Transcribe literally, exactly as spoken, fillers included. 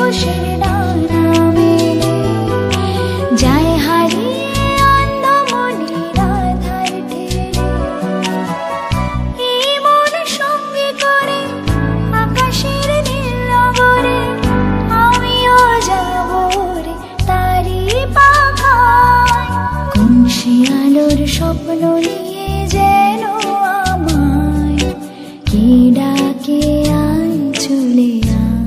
দিবসের ডানা মেলে যায় হারিয়ে অন্ধ মনের আধার ঠেলে। এই মন সঙ্গে করে আকাশের নীল নগরে আমিও যাব রে তারি পাখায়। কোন সে আলোর স্বপ্ন নিয়ে যে